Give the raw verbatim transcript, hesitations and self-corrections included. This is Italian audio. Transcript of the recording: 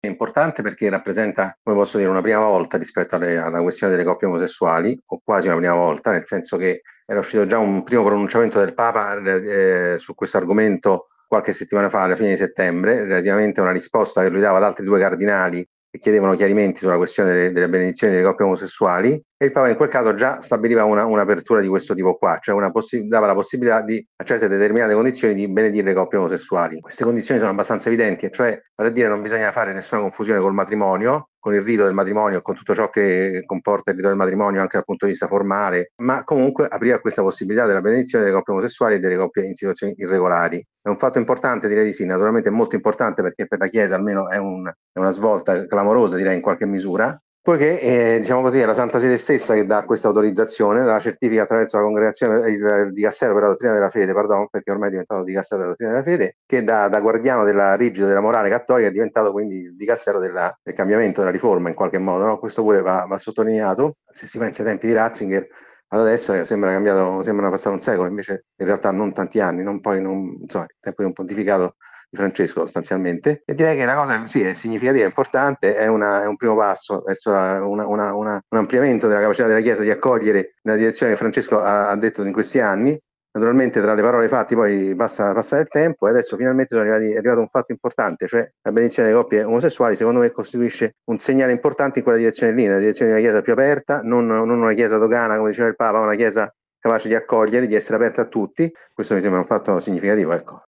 È importante perché rappresenta, come posso dire, una prima volta rispetto alle, alla questione delle coppie omosessuali, o quasi una prima volta, nel senso che era uscito già un primo pronunciamento del Papa eh, su questo argomento qualche settimana fa, alla fine di settembre, relativamente a una risposta che lui dava ad altri due cardinali che chiedevano chiarimenti sulla questione delle, delle benedizioni delle coppie omosessuali, e il Papa in quel caso già stabiliva una, un'apertura di questo tipo qua, cioè una possi- dava la possibilità di, a certe determinate condizioni, di benedire le coppie omosessuali. Queste condizioni sono abbastanza evidenti, e cioè, per dire, non bisogna fare nessuna confusione col matrimonio, con il rito del matrimonio, con tutto ciò che comporta il rito del matrimonio anche dal punto di vista formale, ma comunque apriva questa possibilità della benedizione delle coppie omosessuali e delle coppie in situazioni irregolari. È un fatto importante, direi di sì, naturalmente è molto importante perché per la Chiesa almeno è, un, è una svolta clamorosa, direi in qualche misura, poiché eh, diciamo così, è la Santa Sede stessa che dà questa autorizzazione, la certifica attraverso la congregazione, il, il Dicastero per la dottrina della fede, pardon, perché ormai è diventato Dicastero della dottrina della fede, che da, da guardiano della rigido della morale cattolica è diventato quindi il Dicastero della, del cambiamento, della riforma in qualche modo, no? Questo pure va, va sottolineato. Se si pensa ai tempi di Ratzinger, ad adesso sembra cambiato, sembra passato un secolo, invece in realtà non tanti anni, non poi, non, insomma, il tempo di un pontificato di Francesco sostanzialmente, e direi che una cosa sì, è significativa, è importante, è, una, è un primo passo verso una, una, una, un ampliamento della capacità della Chiesa di accogliere nella direzione che Francesco ha, ha detto in questi anni. Naturalmente tra le parole e i fatti poi passa, passa il tempo, e adesso finalmente sono arrivati, è arrivato un fatto importante, cioè la benedizione delle coppie omosessuali. Secondo me costituisce un segnale importante in quella direzione lì, nella direzione di una Chiesa più aperta, non, non una Chiesa dogana come diceva il Papa, una Chiesa capace di accogliere, di essere aperta a tutti. Questo mi sembra un fatto significativo, ecco.